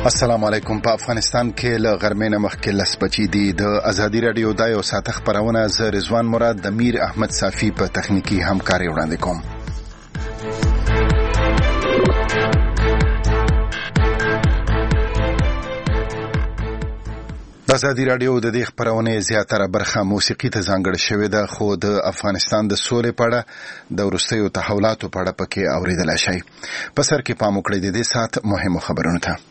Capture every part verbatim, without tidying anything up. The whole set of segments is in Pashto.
السلام علیکم. په افغانستان کې له غرمې نه مخکې لس بجې دي. د ازادي رادیو د یو ساعت خبرونه ز رضوان مراد د میر احمد صافی په تخنیکی همکاري وړاندې کوم. د ازادي رادیو د دې خبرونه زیاتره برخه موسیقي ته ځانګړې شوې ده، خو د افغانستان د سولې په اړه د وروستیو تحولاتو په اړه پکې اوریدلای شئ. په سر کې پام وکړئ د دې ساعت مهمو خبرونو ته.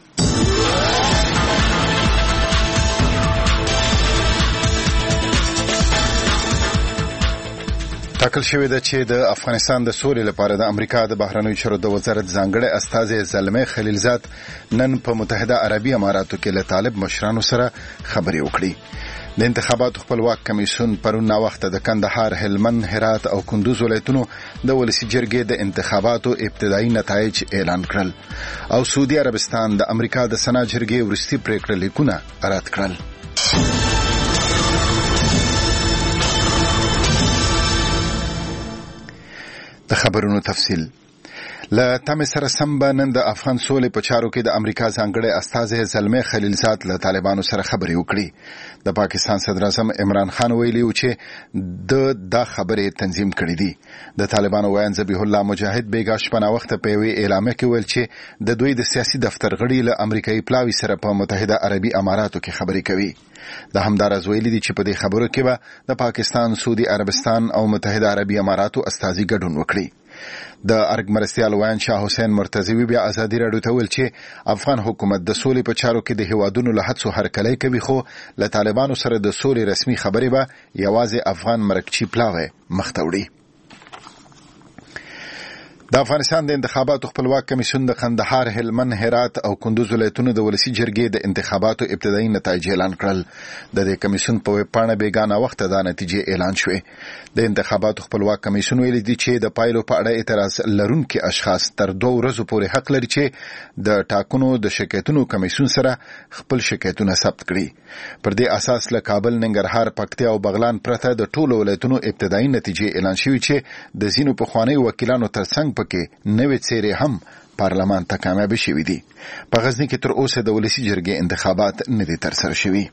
ټاکل شوې ده چې د افغانستان د سولې لپاره د امریکا د بهرنیو چارو د وزارت ځانګړی استازی زلمه خلیلزاد نن په متحده عربي اماراتو کې له طالب مشرانو سره خبرې وکړې. د انتخاباتو خپلواک کمیسیون پرون ناوخته د کندهار، هلمند، هرات او کندوز ولایتونو د ولسی جرګې د انتخاباتو ابتدایي نتایج اعلان کړل او سعودي عربستان د امریکا د سنا جرګې وروستي پریکړه لیکونه رد کړل. د خبرونو تفصیل. له تمه سره سم به نن د افغان سولې په چارو کې د امریکا ځانګړی استازی زلمه خلیلزاد له طالبانو سره خبرې وکړي. د پاکستان صدر اعظم عمران خان ویلي و چې د دا خبرې تنظیم کړې دي. د طالبانو وایي ذبیح الله مجاهد بیګا شپه وخت په وی اعلان کې ویل چې د دوی د سیاسي دفتر غړي له امریکایي پلاوي سره په متحده عربي اماراتو کې خبرې کوي. د همدارز ویلي دي چې په دې خبرو کې به د پاکستان، سعودي عربستان او متحده عربي اماراتو استازي ګډون وکړي. د ارګ مرستيال وایي شاه حسین مرتضوی بیا ازادي راډیو ته ویل چې افغان حکومت د سولې په چارو کې د هیوادونو له هڅو هرکلی کوي، خو له طالبانو سره د سولې رسمي خبرې به یوازې افغان مرکچی پلاوي مخته وړي. د افغانستان د انتخاباتو خپلواک کمیسیون د کندهار، هلمند، هرات او کندوز ولایتونو د ولسی جرګې د انتخاباتو ابتدایي نتایج اعلان کړل. د دې کمیسیون په ویب پاڼه بیګانه وخت دا نتیجې اعلان شوې. د انتخاباتو خپلواک کمیسیون ویلي دی چې د پایلو په اړه اعتراض لرونکي اشخاص تر دوه ورځې پورې حق لري چې د ټاکنو د شکایتونو کمیسیون سره خپل شکایتونه ثبت کړي. پر دې اساس له کابل، ننګرهار، پکتیا او بغلان پرته د ټولو ولایتونو ابتدایي نتیجې اعلان شوې چې د ځینو پخواني وکیلانو ترڅنګ پکې نوې څېرې هم پارلمان ته کامیاب شوې دي. په غزني کې تر اوسه د ولسی جرګې انتخابات نه دي ترسره شوي.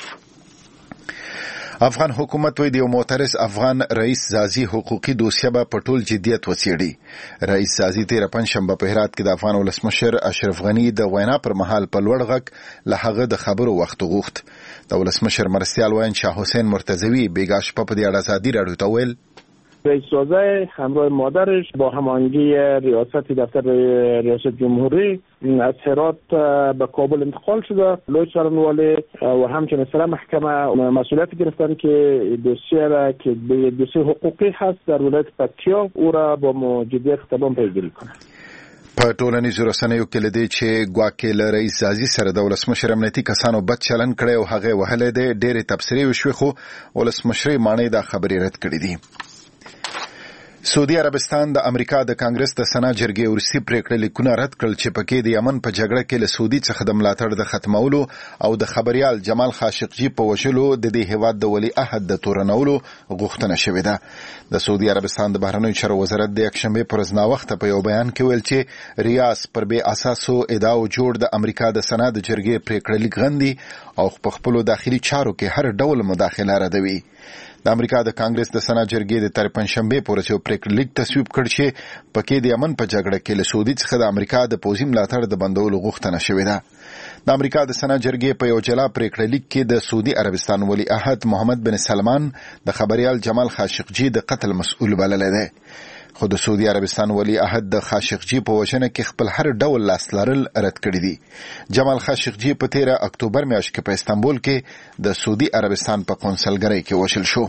افغان حکومت وی د یو معترض افغان رئیس زازي حقوقي دوسیه به په ټول جدیت وڅېړي. رئیس زازي تیر پنځشنبه په هرات کې د افغان ولسمشر اشرف غني د وینا پر مهال په لوړ غږ له هغه د خبرو وخت غوښت. د ولسمشر مرستيال وایي شاه حسین مرتضوی بیګا شپه په دې اړه ازادي راډیو ته ویل رئیس وزیر همراه مادرش با هماهنگی ریاست دفتر ریاست جمهوری از هرات به کابل انتقال شده. لوی سخنرانی و همچنین سر محکمه مسئولیت گرفتن که دوسیه را که به دوسیه حقوقی هست در ولایت پکتیا او را با مجدیت تمام پیگیری کنند. په ټولنیزو رسنیو کې لدی چې ګواکې له رئیس زازي سره د ولسمشر امنیتي کسانو بد چلن کړي او هغه وهله دي. ډېرې تبصرې وشوي خو ولسمشر معنی دا خبرې رد کړې دي. سعودي عربستان د امریکا د کانګرس د سنا جرګې ورسي پریکړه لیکونه رد کړل چې پکې د یمن په جګړه کې له سعودي څخه د ملاتړ د ختمولو او د خبريال جمال خاشقجي په وشلو د دې هیواد د ولی عهد د تورنولو غوښتنه شوې ده. د سعودي عربستان د بهرنیو چارو وزارت د یکشنبه پر ورځ وخت په یو بیان کې ویل چې ریاض پر بے اساسو ادعاو جوړ د امریکا د سنا د جرګې پریکړه لیک غندي او په خپل داخلي چارو کې هر ډول مداخله ردوي. د امریکا د کانګرس د سنا جرګې د تر پنځشنبه پر ورځ پریکړه لیک تصویب کړ چې پکې د یمن په جګړه کې له سعودي څخه د امریکا د پوځي ملاتړ د بندولو غوښتنه شوې ده. د امریکا د سنا جرګې په یو جلا پریکړه لیک کې د سعودي عربستان ولی عهد محمد بن سلمان د خبريال جمال خاشقجي د قتل مسؤل بللی دی. خو د سعودي عربستان ولی عهد د خاشقجي په وژنه کې خپل هر ډول لاس لرل رد کړی دي. جمال خاشقجي په تیره اکتوبر میاشت کې په استانبول کې د سعودي عربستان په قونسلګرۍ کې وشل شو.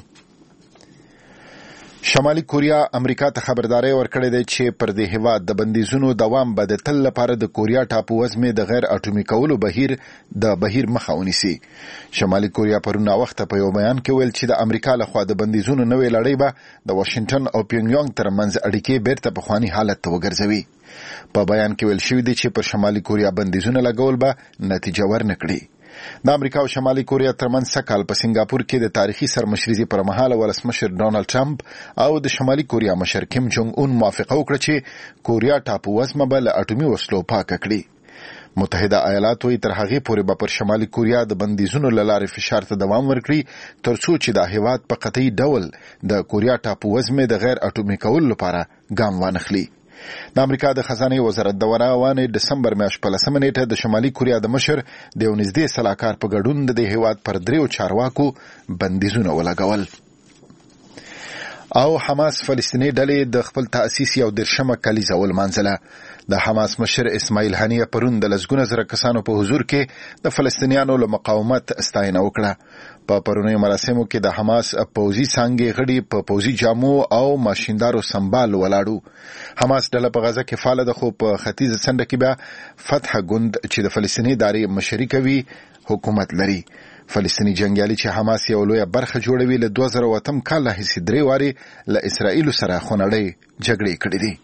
شمالي کوریا امریکا ته خبرداري ورکړې ده چې پر دې هیواد د بندیزونو دوام به د تل لپاره د کوریا ټاپو وزمه د غیر اټومي کولو بهیر د بهیر مخه ونیسي. شمالي کوریا پرون وخت په یو بیان کې ویل چې د امریکا لخوا د بندیزونو نوې لړۍ به د واشنگټن او پیونګیانګ ترمنځ اړیکې بیرته په خواني حالت ته وګرځوي. په بیان کې ویل شوی دی چې پر شمالي کوریا بندیزونه لګول به نتیجه ورنکړي. د امریکا او شمالي کوریا ترمنځ سکهال په سنگاپور کې د تاریخي سرمشريزي پر مهال ولسمشر ډونالد ټرمپ او د شمالي کوریا مشر کیم جونګ اون موافقه وکړه چې کوریا ټاپو وزمه به له اټومي وسلو پاک کړي. متحده ایالاتو تر هغه پورې به پر شمالي کوریا د بندیزونو لارې فشار ته دوام ورکړي ترڅو چې د هیواد په قطعي ډول د کوریا ټاپو وزمه د غیر اټومي کولو لپاره ګام وانخلي. د امریکا د خزانه وزارت د وراوانه دسمبر میاشت په لسمه نیټه د شمالي کوریا د مشر د یو نږدې سلاکار په ګډون د هیواد پر دریو چارواکو بندیزونه ولګول. او حماس فلسطینی ډلې د خپل تأسیس یو درشمه کلیزه ولمانځله. د حماس مشر اسماعیل هنیه پرون د لسګونه زره کسانو په حضور کې د فلسطینیانو له مقاومت ستاینه وکړه. په پرونی مراسمو کې د حماس پوځي څانګې غړي په پوځي جامو او ماشیندارو سمبال ولاړو. حماس ډله په غزه کې فعال ده خو په ختیځ څنډه کې بیا فتح ګوند چې د فلسطیني ادارې مشري کوي حکومت لري. فلسطینی جنگیالي چې حماس یو لوی برخه جوړوي له دوه زره اووه کال راهیسې درې واري له اسرائیل سره خونړۍ جګړې کړې دي.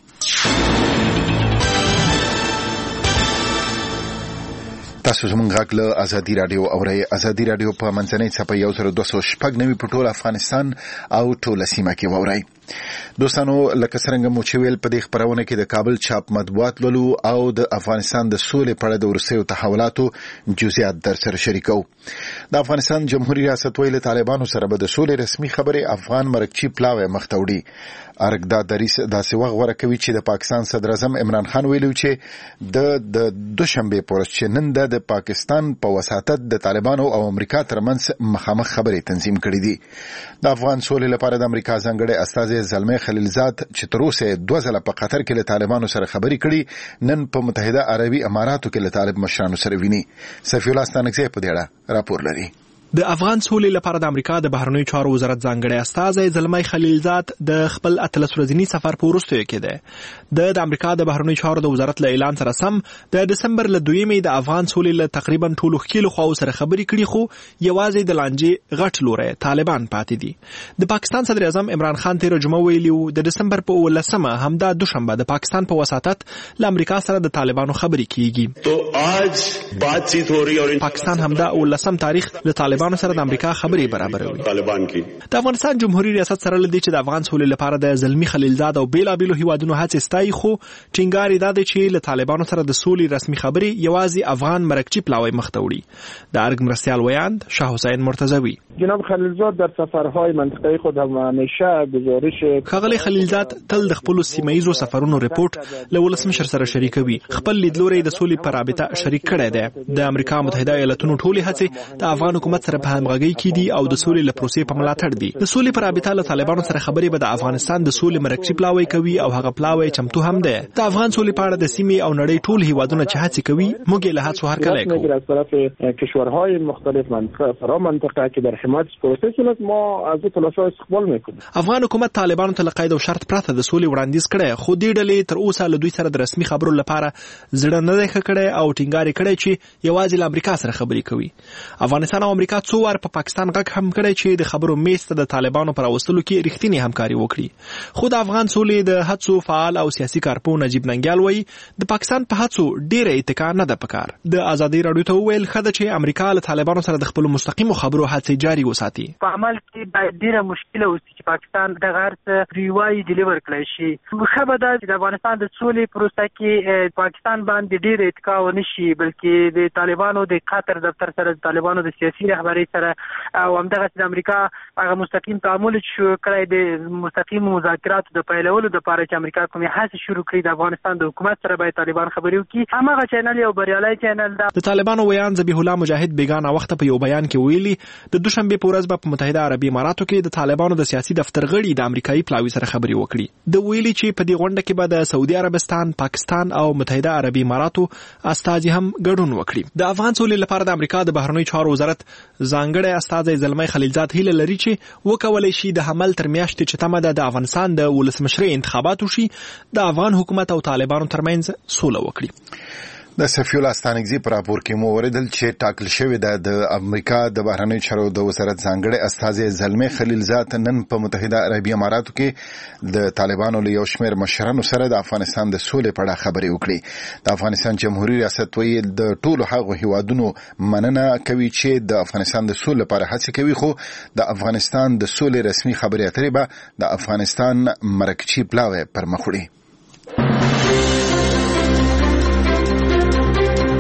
تاسو زموږ غږ له ازادي رادیو اورئ. ازادي رادیو په منځنۍ څپه یو زره دوه سوه شپږ نوي په ټول افغانستان او ټوله سیمه کې واورئ. دوستانو لکه څنګه مو چې ویل په دې خبرونه کې د کابل چاپ مطبوعات لولو او د افغانستان د سولې په اړه د وروستیو تحولاتو جزئیات در سره شریکو. د افغانستان جمهوریت ریاست ویل طالبانو سره به د سولې رسمي خبرې افغان مرکچی پلاوی مخته وړي. ارګ دا دریس داسې وغ ور کوي چې د پاکستان صدر اعظم عمران خان ویلو چې د د دوشنبه پورس چې نن د پاکستان په وساتت د طالبانو او امریکا ترمنځ مخامخ خبرې تنظیم کړې دي. د افغان سولې لپاره د امریکا ځانګړي استازي زلمه خلیلزاد چې تر اوسه دوه ځله په قطر کې له طالبانو سره خبرې کړي نن په متحده عربي اماراتو کې له طالب مشرانو سره ویني. سفیر الله ستانکزی په دې اړه راپور لري. د افغان سولې لپاره د امریکا د بهرنیو چارو وزارت ځانګړی استازی زلمه خلیلزاد د خپل اتلس ورځني سفر په وروستیو کې ده. د د امریکا د بهرنیو چارو د وزارت له اعلان سره سم د دسمبر له دویمې د افغان سولې له تقریبا ټولو ښکیلو خواو سره خبرې کړي خو یوازې د لانجې غټ لوري طالبان پاتې دي. د پاکستان صدر اعظم عمران خان تیر جمعه ویلي د دسمبر په ولسمه همدا دوشنبه د پاکستان په وساتت له امریکا سره د طالبانو خبرې کیږي. تو آج باتچیت ہو رہی ہے اور پاکستان همدا ولسم تاریخ له طالبانو سره د امریکا خبرې برابروي. طالبان کی د افغانستان جمهوریت ریاست سره لدی چې د افغان سولې لپاره د زلمی خلیلزاد او بیلا بیلو هیوادونو هڅې ستایي خو ټینګار یې ده چې له طالبانو سره د سولې رسمي خبرې یوازې افغان مرکچی پلاوی مخته وړي. د ارګ مرستیال ویاند شاه حسین مرتضوی جناب خلیلزاد در سفرهای منطقه خود همیشه گزارش خغلی خلیلزاد تل د خپل سیمایي سفرونو ریپورت له ولسمشر سره شریکوي. خپل لیدلوري د سولې پر رابطه شریک کړی دی. د امریکا متحده ایالاتونو ټولې هڅې د افغان حکومت سره په همغږي کې دي او د سولې له پروسې په ملاتړ دي. د سولې پر رابطه له طالبانو سره خبرې به د افغانستان د سولې مرکچی پلاوی کوي او هغه پلاوی چمتو هم ده. د افغان سولې په اړه د سیمې او نړۍ ټول هیوادونه چې هڅې کوي موږ له هڅو هر کله کوو. از طرف کشورهای مختلف منطقه فرا منطقه که در حمایت پروسس است ما از تلاش‌ها استقبال میکنیم. افغان حکومت طالبانو ته قید او شرط پرته د سولې وړاندیز کړي خو دې ډلې تر اوسه له دوی سره د رسمي خبرو لپاره زړه نه دی کړی او ټینګار کړی چې یوازې له امریکا سره خبرې کوي. افغانستان او امریکا څو وار په پاکستان غږ هم کړی چې د خبرو میز ته د طالبانو پر اوستلو کې رښتینی همکاري وکړي. خو د افغان سولې د هڅو فعال او سیاسي کارپو نجیب ننګیال وایي د پاکستان په هڅو ډیره اتکا نه ده پکار. د ازادي رادیو ته ویل خده چې امریکا له طالبانو سره د خپل مستقیمو خبرو هڅې جاري وساتي. په عمل کې باید ډیره مشکله وي چې پاکستان د غرض ریوای ډیلیور کړی شي. خبره ده چې د افغانستان د سولې پروسه کې پاکستان باندې ډیره اتکا ونه شي بلکې د طالبانو د قطر دفتر سره د طالبانو د سیاسي رهبرۍ سره او همدغه د امریکا هغه مستقیم تعامل شو کړی د مستقیم مذاکراتو د پیلولو د لپاره چې امریکا کومه هڅه شروع کړې د افغانستان د حکومت سره باید طالبان خبرې وکړي. همغه چینل یو بریالي چینل ده. د طالبانو ویان ذبیح الله مجاهد بیگانه وخت په یو بیان کې ویلي د دوشنبه په ورځ په متحده عربي اماراتو کې د طالبانو د سیاسي دفتر غړي د امریکایي پلاوی سره خبرې وکړي. د ویلي چې په دې غونډه کې به د سعودي عربستان، پاکستان او متحده عربي اماراتو استازي هم ګډون وکړي. د افغان سولې لپاره د امریکا د بهرنیو چارو وزارت ځانګړی استازی زلمه خلیلزاد هیله لري چې وکولای شي د حمل تر میاشتې چې تمه ده د افغانستان د ولسمشرۍ انتخابات وشي د افغان حکومت او طالبانو ترمنځ سوله وکړي. د سفیر الله ستانکزی پر راپور کې مو وردل چې ټاکل شوی د امریکا د بهرنیو چارو د وزارت ځانګړی استازی زلمه خلیلزاد نن په متحده عربي اماراتو کې د طالبانو له یو شمېر مشرانو سره د افغانستان د سولې په اړه خبرې وکړي. د افغانستان جمهوریت ریاست وایي د ټولو هغو هیوادونو مننه کوي چې د افغانستان د سولې لپاره هڅې کوي خو د افغانستان د سولې رسمي خبرې اترې به د افغانستان مرکچی پلاوی پر مخ وړي.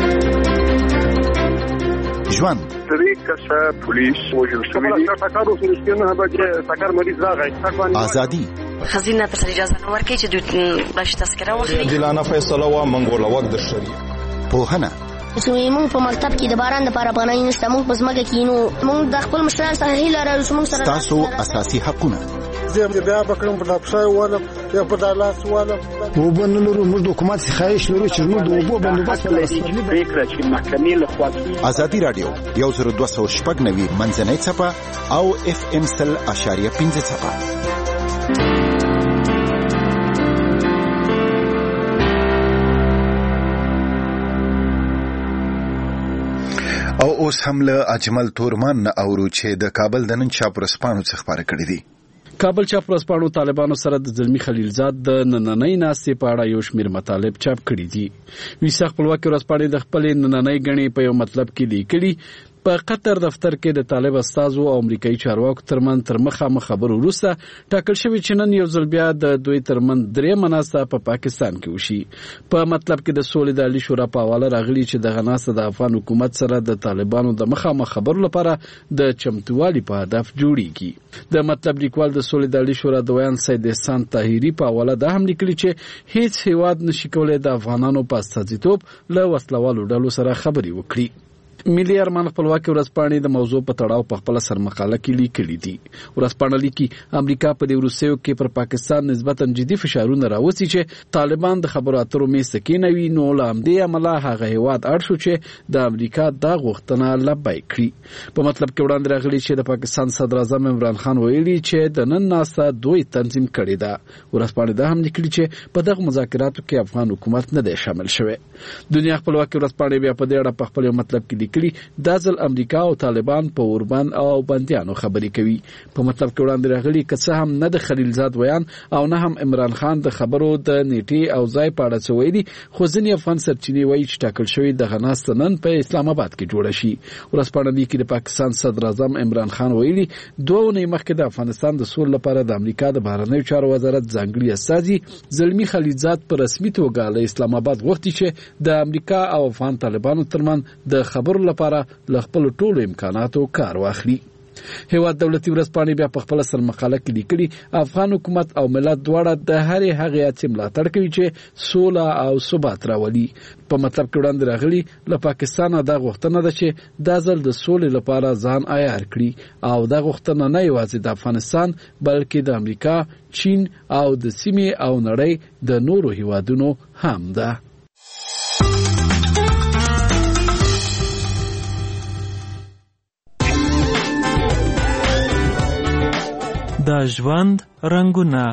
ژوند درې کسه پولیس وژل شوي دي. ټکر وشو نه بچي ټکر مریض راغی. ازادي خزینه تر اجازه نه ورکړي چې دوی بلش تذکره واخلي. عادلانه فیصله وا منګوله وخت د شریعت پوهنه موږ په مکتب کې د باران لپاره پناه نشته. موږ په ځمکه کې نو موږ د خپل مشرانو سره هیله لرو چې موږ سره تاسو اساسي حقونه زه بیا بکرم په دافشای والا یا په دالاس والا وبنلرو موږ د حکومت څخه لرو چې موږ د وبو بندوبست لري. فکر چې محکمې له خوا ازادي رادیو یو زر دوه سوه شپږ نوي منځنۍ څپه او اف ام سل اشاریه پنځه څپه. او اوس هم له اجمل تورمان اورو چې د کابل د نن چاپ ورځپاڼو څخه خبرې کړې دي. کابل چاپ ورځپاڼو طالبانو سره د زلمی خلیلزاد د نننۍ ناستې په اړه یو شمېر مطالب چاپ کړي دي. ویسا خپلواکي ورځپاڼې د خپلې نننۍ غڼې په یو مطلب کې لیکلي په قطر دفتر کې د طالب استازو او امریکایي چارواکو ترمن تر مخامخ خبرو وروسته ټاکل شوی چې نن یو ځل بیا د دوی ترمن درې مناسته په پاکستان کې وشي. په مطلب کې د سولې د عالی شورا په حواله راغلي چې د غناسته د افغان حکومت سره د طالبانو د مخامخ خبرو لپاره د چمتووالي په هدف جوړیږي. د مطلب لیکوال د سولې د عالی شورا د ویان سید احسان طاهری په حواله دا هم لیکلي چې هیڅ هیواد نشي کولای د افغانانو په استازیتوب له وسلوالو ډلو سره خبرې وکړي. ملي ارمان خپلواکي ورځپاڼې د موضوع په تړاو په خپل سرمقاله کې لیکلي دي. ورځپاڼه لیکي امریکا په دې وروستیو کې پر پاکستان نسبتا جدي فشارونه راوستي چې طالبان د خبرو اترو میز ته کېنوي. نو له همدې امله هغه هیواد اړ شو چې د امریکا دا غوښتنه لبیک کړي. په مطلب کې وړاندې راغلي چې د پاکستان صدر اعظم عمران خان ویلي چې د نن ناسته دوی تنظیم کړې ده. ورځپاڼه دا هم لیکلي چې په دغه مذاکراتو کې افغان حکومت نه دی شامل شوی. دنیا خپلواکي ورځپاڼه بیا په دې اړه په خپل مطلب کې دا ځل امریکا او طالبان په اوربان او بندیانو خبرې کوي. په مطلب کې وړاندې راغلي که څه هم نه د خلیلزاد ویان او نه هم عمران خان د خبرو د نیټې او ځای په اړه څه ویلي، خو ځینې افغان سرچینې وایي چې ټاکل شوی دغه ناسته نن په اسلام آباد کې جوړه شي. ورځپاڼه لیکي د پاکستان صدر اعظم عمران خان ویلي دوه اونۍ مخکې د افغانستان د سولې لپاره د امریکا د بهرنیو چارو وزارت ځانګړي استازي زلمی خلیلزاد په رسمي توګه له اسلام آباد غوښتي چې د امریکا او افغان طالبانو ترمنځ د خبرو لپاره له خپل ټولو امکاناتو کار واخلي. هیواد دولتي ورځپاڼې بیا په خپل سرمقاله کې لیکلي افغان حکومت او ملت دواړه د هرې هغې هڅې ملاتړ کوي چې سوله او ثبات راولي. په مطلب کې وړاندې راغلي له پاکستانه دا غوښتنه ده چې دا ځل د سولې لپاره ځان عیار کړي او دا غوښتنه نه یوازې د افغانستان بلکې د امریکا، چین او د سیمې او نړۍ د نورو هیوادونو هم ده. د ژوند رنګونه.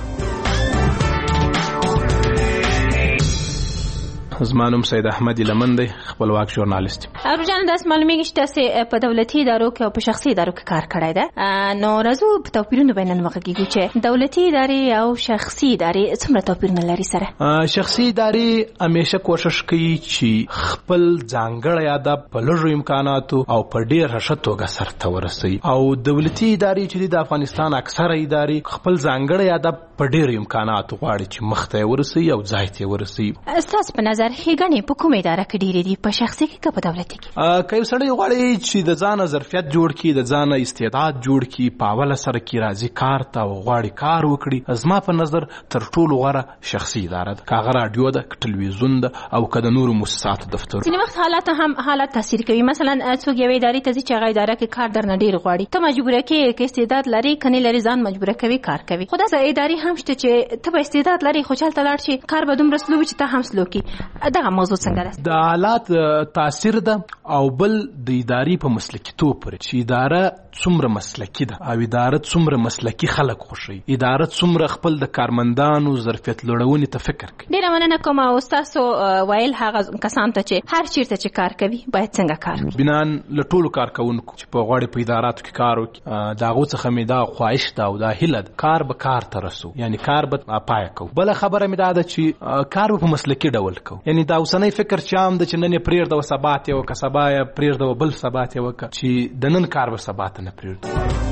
زما نوم سید احمد لمن دی، خپلواک ژورنالیست. ابو جان داس معلومیږي چې تاسو په دولتي ادارو کې او په شخصي ادارو کې کار کړی دی. نو راځو په توپیرونو باندې وغږیږو چې دولتي ادارې او شخصي ادارې څومره توپیرونه لري سره. شخصي ادارې همیشه کوشش کوي چې خپل ځانګړی ادب په لږو امکاناتو او په ډېر ښه توګه سرته ورسوي، او دولتي ادارې چې د افغانستان اکثره ادارې خپل ځانګړی ادب په ډېر امکاناتو غواړي چې مخ ته ورسوي او ځای ته ورسوي. ستاسو په نظر هیګنې په کومه اداره کې ډېرې دي، په شخصي کې که په دولتي کې؟ که یو سړی غواړي چې د ځانه ظرفیت جوړ کړي، د ځانه استعداد جوړ کړي، په اوله سره کې راځي کار ته او غواړي کار وکړي، زما په نظر تر ټولو غوره شخصي اداره ده. که هغه راډیو ده، که ټلویزیون ده، او که د نورو مؤسساتو دفتر. ځینې وخت حالات هم حالات تاثیر کوي. مثلا څوک یوې ادارې ته ځي چې هغه اداره کې کار درنه ډېر غواړي، ته مجبوره کې که استعداد لري که نه لري ځان مجبوره کوي کار کوي. خو داسې ادارې هم شته چې ته به استعداد لري خو چلته لاړ شي کار به دومره سلو وي چې ته هم سلو کړي. دغه موضوع څنګه ده؟ د حالات تاثیر ده، او بل د ادارې په مسلکیتوب پورې چې اداره څومره مسلکي ده او اداره څومره مسلکي خلک خوښوي، اداره څومره خپل د کارمندانو ظرفیت لوړونې ته فکر کوي. ډېره مننه کوم. او ستاسو ویل هغه کسان ته چې هر چیرته چې کار کوي باید څنګه کار کوي؟ بنان له ټولو کارکوونکو چې په غواړي په اداراتو کې کار وکړي، د هغو څخه مې دا خواهش ده او دا هیله ده کار به کار ته رسو، یعنی کار به پایه کوو. بله خبره مې دا ده چې کار به په مسلکي ډول کوو، یعنی دا اوسنی فکر چې عام ده چې نن یې پرېږده و سبا ته یې وکړه، سبا یې پرېږده و بل سبا ته یې وکړه، چې د نن کار به سبا ته نه پرېږدو.